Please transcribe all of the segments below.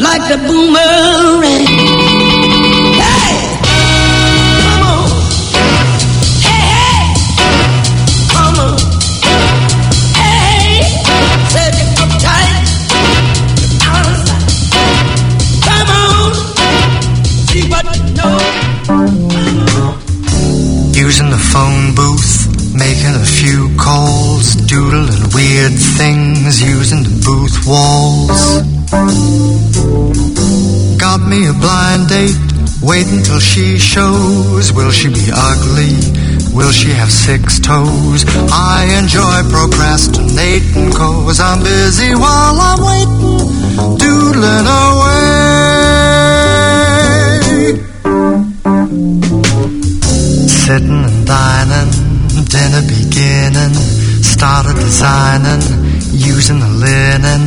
like the boomerang. Hey, come on. Hey, hey, come on. Hey, said you uptight. Come on, see what you know. Using the phone booth, making a few calls, doodling weird things, using the booth walls. Got me a blind date, waiting till she shows. Will she be ugly? Will she have 6 toes? I enjoy procrastinating 'cause I'm busy while I'm waiting, doodling away. Sitting and dining, dinner beginning, started designing, using the linen.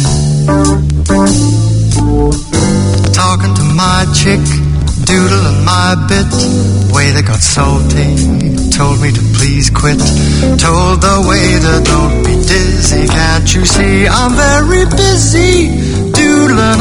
Talking to my chick, doodling my bit. Waiter got salty, told me to please quit. Told the waiter, don't be dizzy, can't you see I'm very busy, doodling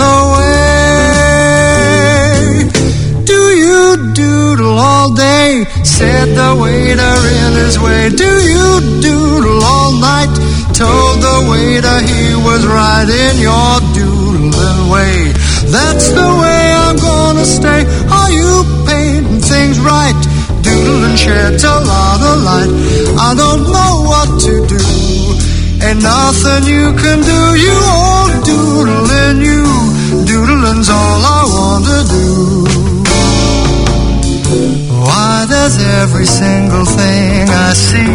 away. Do you doodle all day? Said the waiter in his way. Do you doodle all night? Told the waiter he was right in your doodling way. That's the way I'm gonna stay. Are you painting things right? Doodling sheds a lot of light. I don't know what to do. Ain't nothing you can do. You all doodling, you doodling's all I want to do. Why does every single thing I see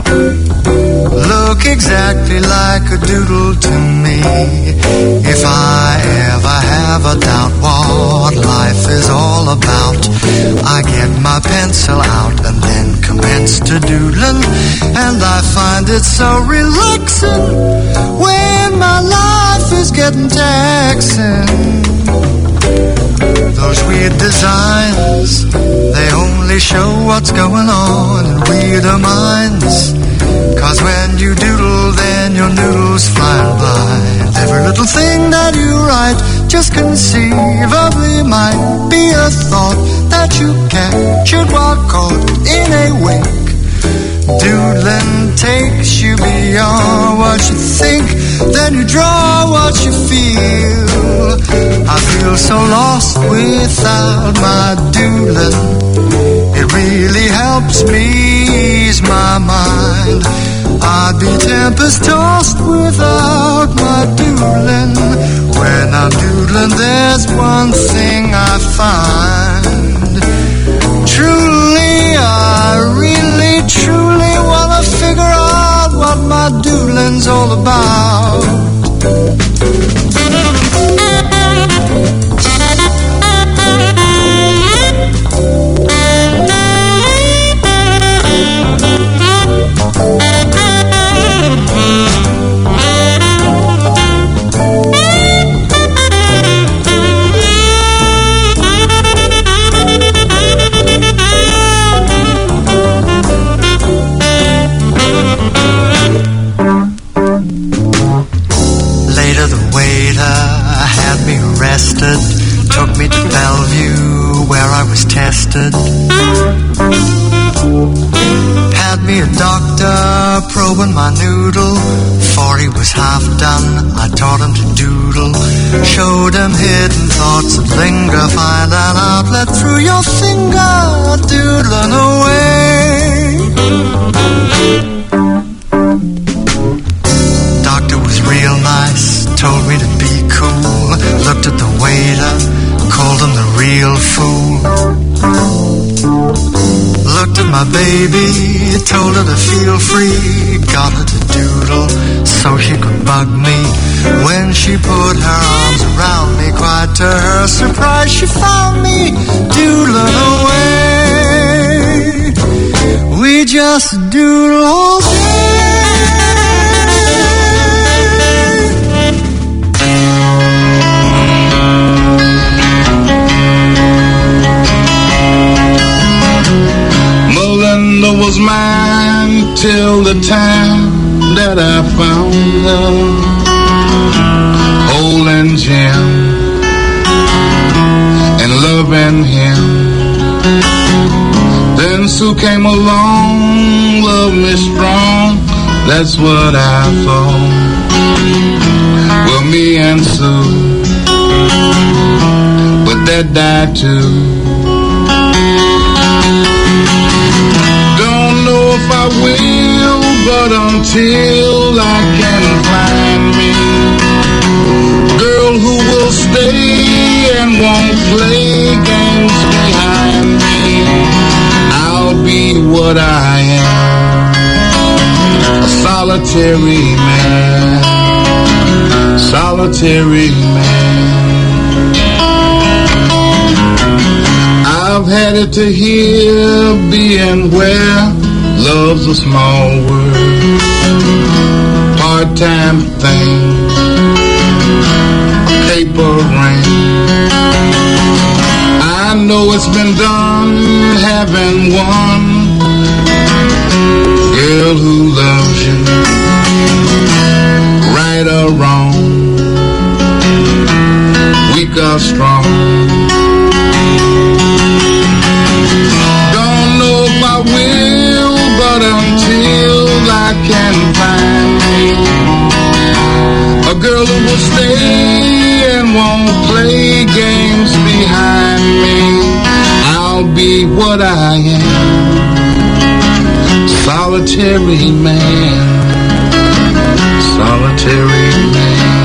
look exactly like a doodle to me? If I ever have a doubt what life is all about, I get my pencil out and then commence to doodling, and I find it so relaxing when my life is getting taxing. Those weird designs, they only show what's going on in weirder minds. 'Cause when you doodle, then your noodles flying blind. Every little thing that you write just conceivably might be a thought that you captured while caught in a wink. Doodling takes you beyond what you think, then you draw what you feel. I feel so lost without my doodling. It really helps me ease my mind. I'd be tempest-tossed without my doodling. When I'm doodling, there's one thing I find. Truly, I really, truly wanna figure out what my doodling's all about. Took me to Bellevue where I was tested. Had me a doctor probing my noodle. Before he was half done, I taught him to doodle. Showed him hidden thoughts that linger. Find an outlet through your finger, doodling away. Doctor was real nice, told me to be cool. Looked at the waiter, called him the real fool. Looked at my baby, told her to feel free. Got her to doodle so she could bug me. When she put her arms around me, quite to her surprise, she found me doodling away. We just doodle all day. Melinda was mine till the time that I found her. Holding Jim Sue came along, love me strong, that's what I thought. Well, me and Sue, but that died too. Don't know if I will, but until I can find me girl who will stay and won't play games behind me, I'll be what I am, a solitary man, solitary man. I've had it to here, being where love's a small word, part-time thing, paper ring. I know it's been done, having one girl who loves you, right or wrong, weak or strong. Don't know if I will, but until I can find me a girl who will stay and won't play games behind me, I'll be what I am, solitary man, solitary man.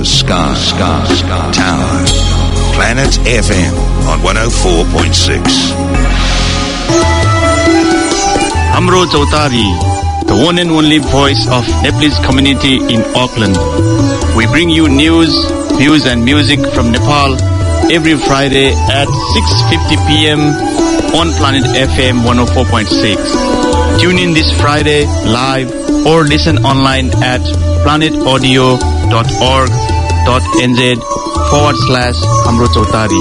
sky tower. Planet FM on 104.6. Amro Chautari, the one and only voice of Nepalese community in Auckland. We bring you news, views and music from Nepal every Friday at 6:50 p.m. on Planet FM 104.6. Tune in this Friday live or listen online at planetaudio.org.nz/Amro Chautari.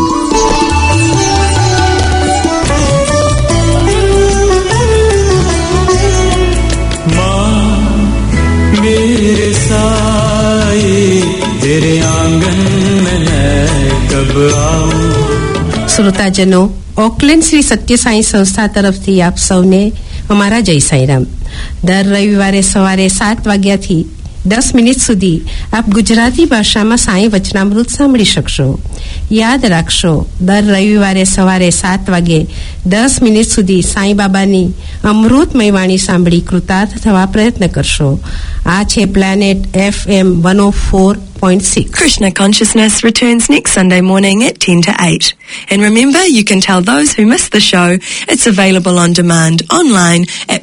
मेरे साए तेरे आंगन में कब आऊं. श्रोताजनों, Auckland Shri Sathya Sai સંસ્થા તરફથી આપ સૌને અમારા જય સાઈરામ. દર રવિવારે સવારે 7 વાગ્યાથી 10 મિનિટ સુધી આપ ગુજરાતી ભાષામાં સાઈ વચનામૃત સાંભળી શકશો. યાદ રાખશો, દર રવિવારે સવારે 7 વાગે 10 મિનિટ સુધી સાઈ બાબાની અમૃતમય વાણી સાંભળી કૃતાર્થ થવા પ્રયત્ન કરશો. આ છે planet FM 104.6. Krishna Consciousness returns next Sunday morning at 10 to 8. And remember, you can tell those who missed the show it's available on demand online at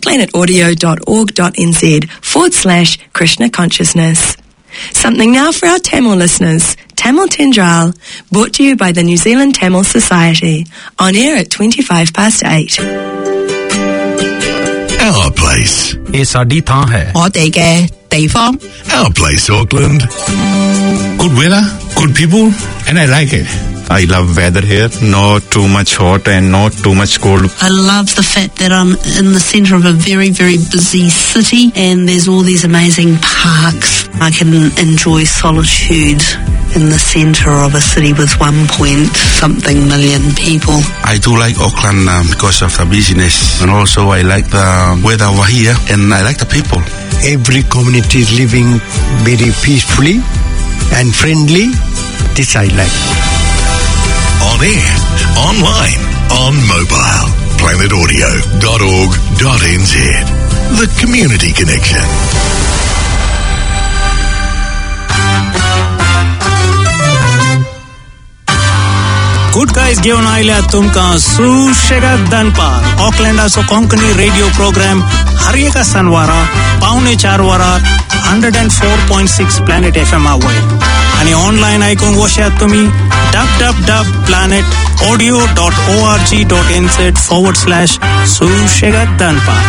planetaudio.org.nz/Krishna Consciousness. Something now for our Tamil listeners. Tamil Tendral, brought to you by the New Zealand Tamil Society. On air at 8:25. Our place. ये साडी थां है. 我哋嘅地方. Our place, Auckland. Good weather, good people, and I like it. I love weather here. Not too much hot and not too much cold. I love the fact that I'm in the centre of a very, very busy city and there's all these amazing parks. I can enjoy solitude in the centre of a city with 1.something million people. I do like Auckland because of the busyness, and also I like the weather over here, and I like the people. Every community is living very peacefully and friendly. This I like. On air, online, on mobile. planetaudio.org.nz. The Community Connection. Good guys घेऊन आयल्या तुमका सुशेगाद दनपार. ऑकलँडाचो Konkani radio programme हर एका सनवारा 3:45 104.6 planet FM वयर. आणि ऑनलाइन आयकूंक वशात तुम्ही www.planetaudio.org.nz/सुशेगाद दनपार.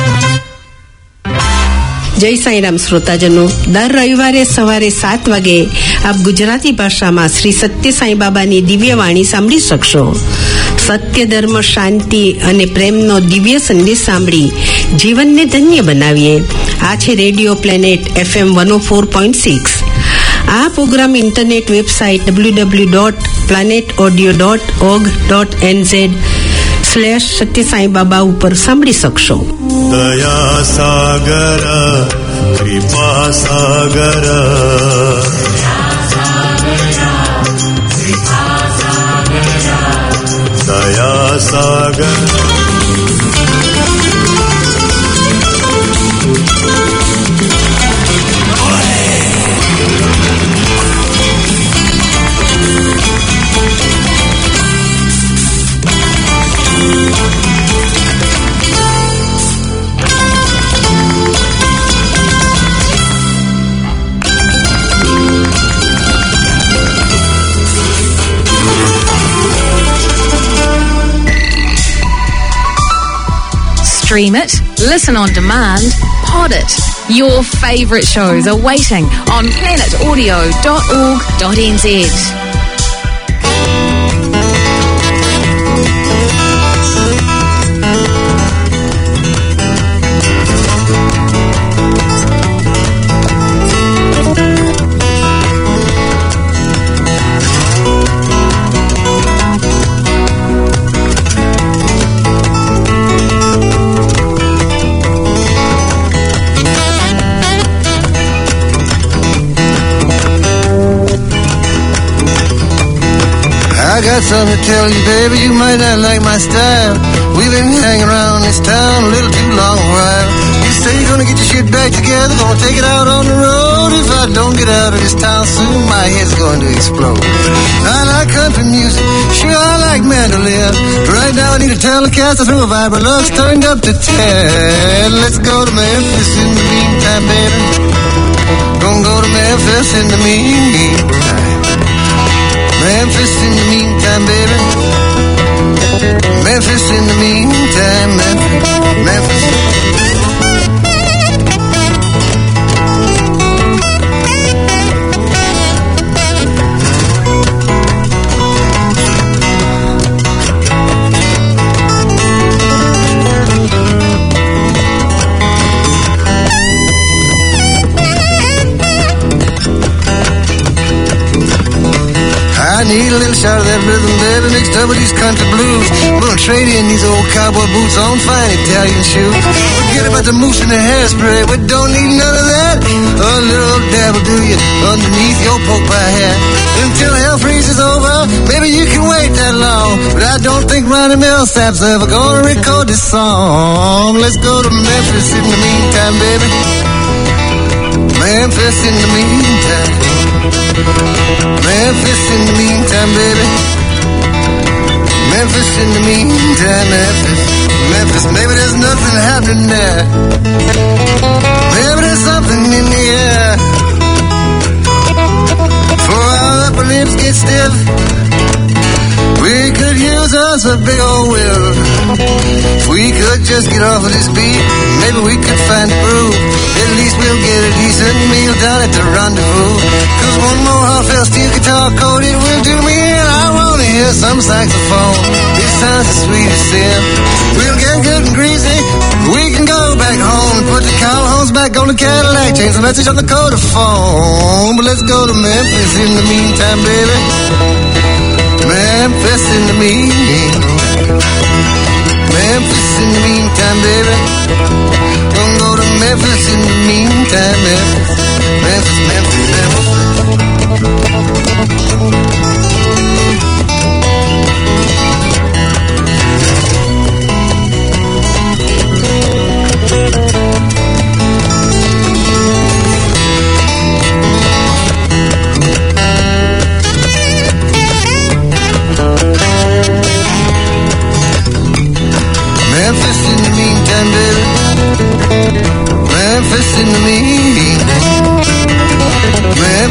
જય સાઈરામ શ્રોતાજનો, દર રવિવારે સવારે 7 વાગે આપ ગુજરાતી ભાષામાં શ્રી સત્ય સાઈ બાબાની દિવ્ય વાણી સાંભળી શકશો. સત્ય, ધર્મ, શાંતિ અને પ્રેમનો દિવ્ય સંદેશ સાંભળી જીવનને ધન્ય બનાવીએ. આ છે રેડિયો પ્લેનેટ FM 104.6. આ પ્રોગ્રામ ઇન્ટરનેટ વેબસાઇટ www.planetaudio.org.nz/સત્ય સાઈ બાબા ઉપર સાંભળી શકશો. दया सागर कृपा सागर दया सागर Stream it, listen on demand, pod it. Your favourite shows are waiting on planetaudio.org.nz. I got something to tell you, baby, you might not like my style. We've been hanging around this town a little too long a while. You say you're gonna get your shit back together, gonna take it out on the road. If I don't get out of this town soon my head's going to explode. I like country music, sure I like mandolin. Right now I need a Telecaster through a Vibrolux turned up to 10. Let's go to Memphis in the meantime, baby. Gonna go to Memphis in the meantime. Memphis in the meantime, baby. Memphis in the meantime, Memphis. I need a little shot of that rhythm, baby, mixed up with these country blues. I'm gonna trade in these old cowboy boots on fine Italian shoes. Forget about the mousse and the hairspray, we don't need none of that. A little dab will do you underneath your poke pie hat. Until hell freezes over, maybe you can wait that long. But I don't think Ronnie Millsap's ever gonna record this song. Let's go to Memphis in the meantime, baby. Memphis in the meantime. Memphis in the meantime, baby. Memphis in the meantime, Memphis. Maybe there's nothing happening there. Maybe there's something in the air. For our upper lips get stiff, we could use us a big old will. If we could just get off of this beat, maybe we could find a groove. At least we'll get a decent meal down at the rendezvous. Cause one more half-fell steel guitar chord, it will do me in. I wanna hear some saxophone. It sounds as sweet as sin. We'll get good and greasy. We can go back home and put the Calhouns back on the Cadillac. Change the message on the Codaphone. But let's go to Memphis in the meantime, baby. Memphis in the meantime. Memphis in the meantime, baby. Gonna go to Memphis in the meantime, Memphis. Memphis in the meantime, baby. Memphis in the meantime.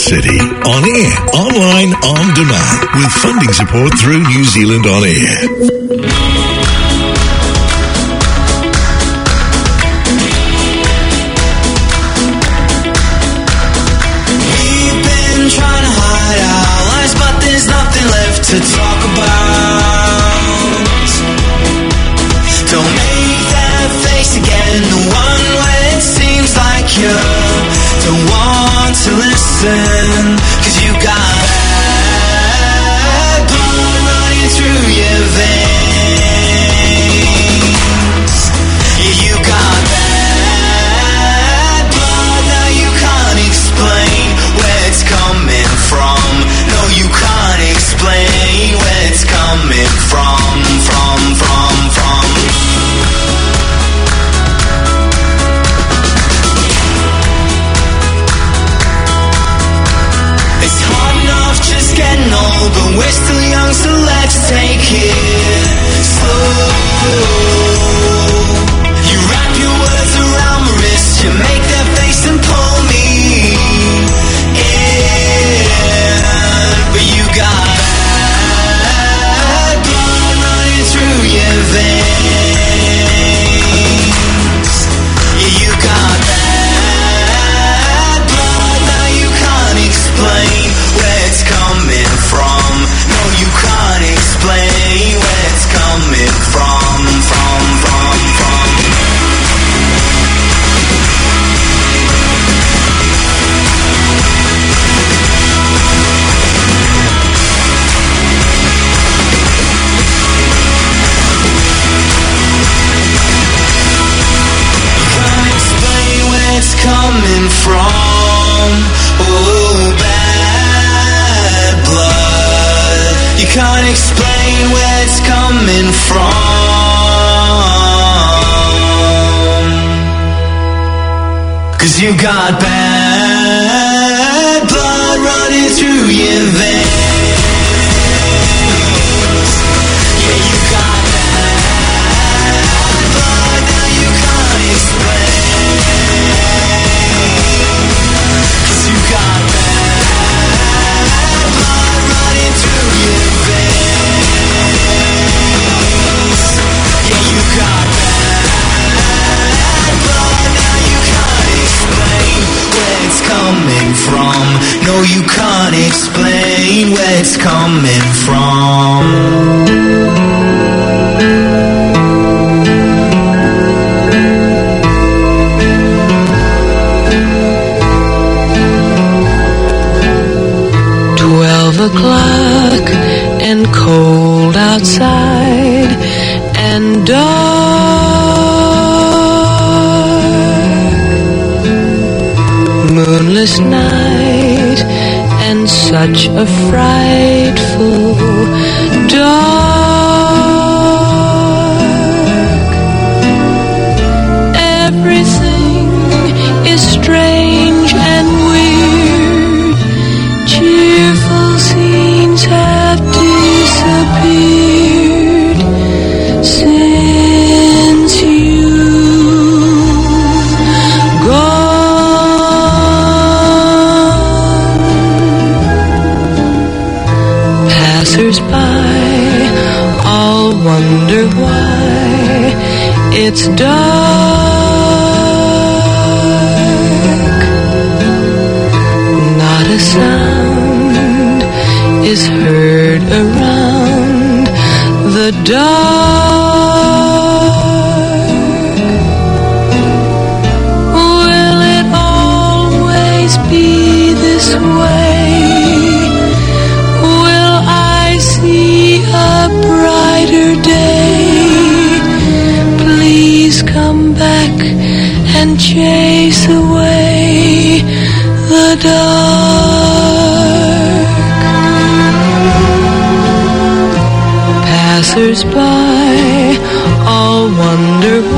city. On air, online, on demand. With funding support through New Zealand On Air. We've been trying to hide our lives, but there's nothing left to talk about. Don't make that face again, the one where it seems like you don't want to listen, 'cause you got bad blood running through your veins. Yeah, you got bad blood, now you can't explain where it's coming from. No, you can't explain where it's coming from. It's hard enough just getting old, but we're still young, so let's take it slow. You wrap your words around my wrist, you make that face and pull me in, but you got bad blood running through your veins. Yeah, you got bad blood, now you can't explain where it's coming from. No, you can't explain where it's coming from. Coming from, oh, bad blood. You can't explain where it's coming from, 'cause you got bad blood running through your veins. Yeah, you got bad blood, now you can't explain. You got bad blood running through your veins. Yeah, you got bad blood, now you can't explain where it's coming from. No, you can't explain where it's coming from. 12 o'clock and cold outside and dark. Moonless night and such a frightful dark. Everything is strange and weird. Cheerful scenes have disappeared since you've gone. Passers-by all wonder why it's dark. Not a sound is heard around the dark. Will it always be this way? Will I see a brighter day? Please come back and chase away the dark. Passers-by all wonder